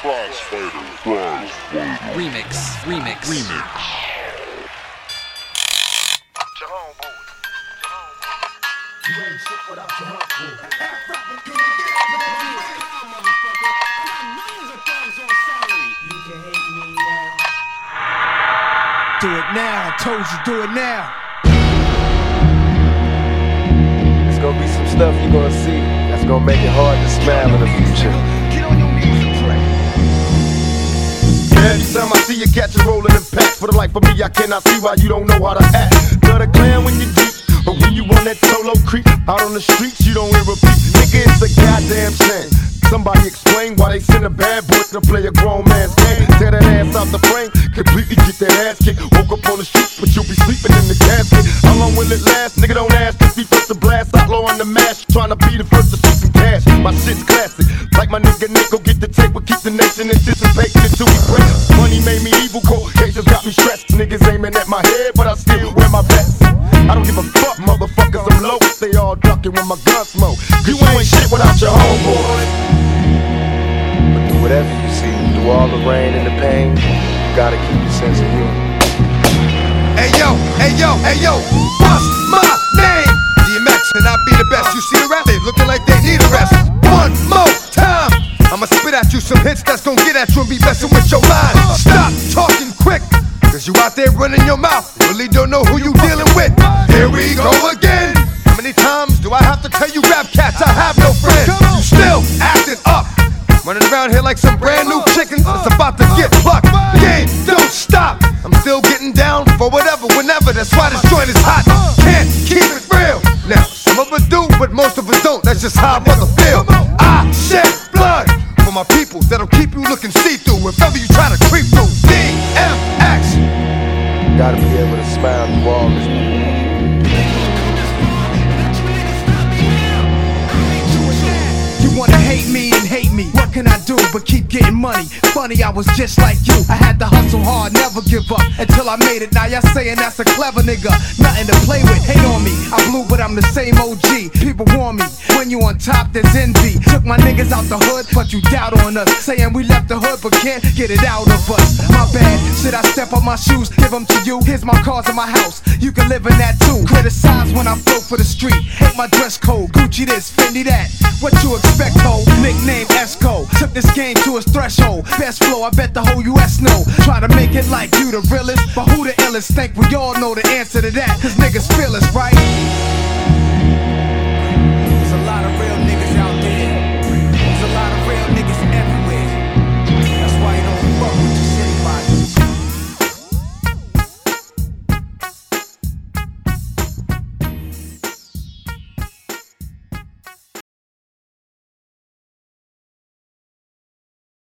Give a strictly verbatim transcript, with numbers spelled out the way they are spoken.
Remix, remix, remix. You ain't shit without your humble. You can hate me now. Do it now, I told you, do it now. There's gonna be some stuff you're gonna see that's gonna make it hard to smile in the future. Get on your knees and pray. Every time I see you catch a rolling in packs, for the life of me, I cannot see why you don't know how to act. Love the clan when you're deep, but when you on that solo creep out on the streets, you don't hear a beat. Nigga, it's a goddamn shame. Somebody explain why they send a bad boy to play a grown man's game. Tear that ass out the frame, completely get that ass kicked. Woke up on the street, but you'll be sleeping in the casket. How long will it last? Nigga, don't ask. Just be first to blast. Outlaw on the mash, trying to be the first to see some cash. My shit's classic, like my nigga Nick. Go get the tape, but keep the nation anticipating until we break. Money made me evil, cold cases got me stressed. Niggas aiming at my head, but I still wear my vest. I don't give a fuck, motherfuckers, I'm low. They all ducking when my gun smoke. You ain't shit without your homeboy. But through whatever you see, through all the rain and the pain, you gotta keep your sense of humor. Hey yo, hey yo, hey yo, what's my name? D M X and I be the best. You see the rap, they looking like they need a rest. One more time, I'ma spit at you some hits that's gon' get at you and be messing with your mind. Stop talking quick, cause you out there running your mouth, really don't know who you dealing with. Here we go again. How many times do I have to tell you rap cats I have no friends? You still acting up, running around here like some brand new chicken that's about to get plucked. The game don't stop, I'm still getting down for whatever, whenever. That's why this joint is hot, can't keep it real. Now, some of us do, but most of us don't. That's just how I mother feel. I shed blood for my people that'll keep you looking see-through if ever you try to creep through. D M X. Gotta be able to smile through all this. You wanna hate me and hate me, what can I do but keep getting money? Funny, I was just like you, I had to hustle hard, never give up until I made it. Now y'all saying that's a clever nigga, nothing to play with, hate on me. I blew but I'm the same O G, people warn me, when you on top there's envy. Took my niggas out the hood, but you doubt on us, saying we left the hood but can't get it out of us. My bad, should I step on my shoes, give them to you? Here's my cars in my house, you can live in that too. Criticize when I flow for the street, hate my dress code, Gucci this, Fendi that. What you expect, ho? Nickname Esco. Took this game to its threshold. Best flow, I bet the whole U S know. Try to make it like you the realest, but who the illest? Think we all know the answer to that, cause niggas feel us, right?